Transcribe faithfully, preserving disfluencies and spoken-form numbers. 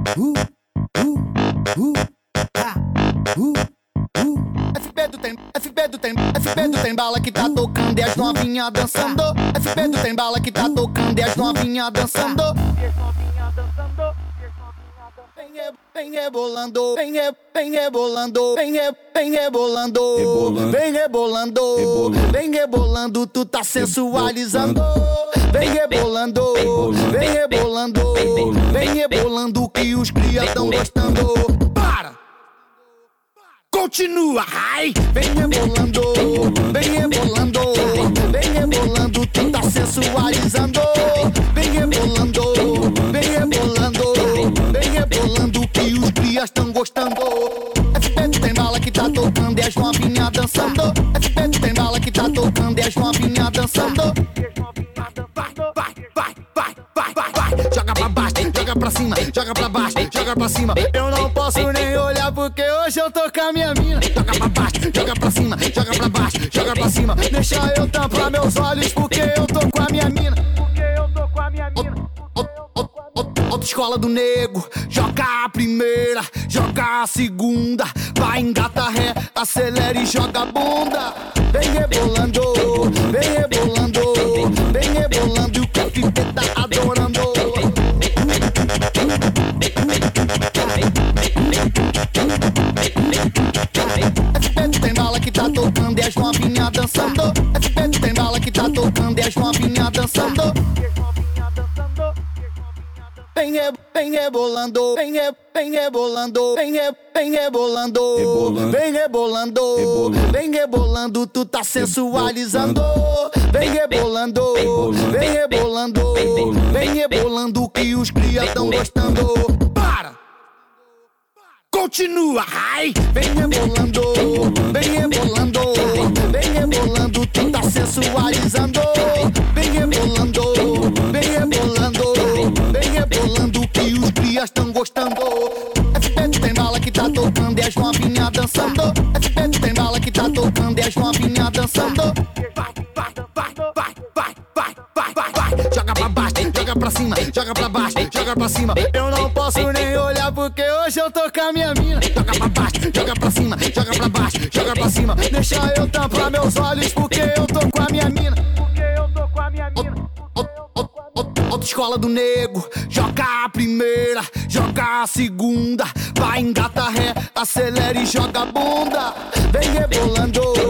Uh, uh, uh, ah, uh, uh. F B do tem, F B do tem, F B do tem bala que tá tocando e as novinha dançando. F B do tem bala que tá tocando e as novinha dançando. Vem, re- vem rebolando, vem, re- vem rebolando, vem, re- vem rebolando, Rebolando. vem rebolando, Rebolando. vem rebolando, tu tá sensualizando. Vem rebolando, vem rebolando, vem rebolando que os cria tão gostando. Para! Continua, ai! Vem rebolando, vem rebolando, vem rebolando, tu tá sensualizando. Vem rebolando, vem rebolando, vem rebolando que os crias tão gostando. F B tem bala que tá tocando e as novinha dançando. F B tem bala que tá tocando e as novinha dançando. Vai, vai, vai, vai, vai, vai, vai. Joga pra baixo, joga pra cima, joga pra baixo, joga pra cima. Eu não posso nem olhar porque hoje eu tô com a minha mina. Joga pra baixo, joga pra cima, joga pra baixo, joga pra cima. Deixa eu tampar meus olhos porque eu tô com a minha mina. Porque eu tô com a minha mina. Outra escola do nego, joga a primeira, joga a segunda. Vai, engata ré, acelera e joga a bunda. Vem rebolando, vem rebolando, vem rebolando e o que o F B tá adorando. F B tem bala que tá tocando e as novinha dançando. F B tem bala que tá tocando e as novinha dançando. Vem, re, vem rebolando, vem, re, vem rebolando, vem, re, vem rebolando, Rebolando. vem rebolando, Rebolando. vem rebolando, tu tá sensualizando. Vem rebolando, vem rebolando, vem rebolando que os cria tão gostando. Para! Continua, ai! Vem rebolando, vem rebolando, vem rebolando, tu tá sensualizando. Vem rebolando, vem rebolando, vem rebolando que os crias tão gostando. F B tem bala que tá tocando e as novinha dançando. F B tem bala que tá tocando e as novinha dançando. Vai, vai, vai, vai, vai, vai, vai, vai, vai. Joga pra baixo, joga pra cima, joga pra baixo, joga pra cima. Eu não posso nem olhar porque hoje eu tô com a minha mina. Joga pra baixo, joga pra cima, joga pra baixo, joga pra cima. Deixa eu tampar meus olhos porque eu tô com a minha mina. Porque eu tô com a minha mina. Outra escola do nego, joga a primeira, joga a segunda. Vai, engata ré, acelera e joga a bunda. Vem rebolando,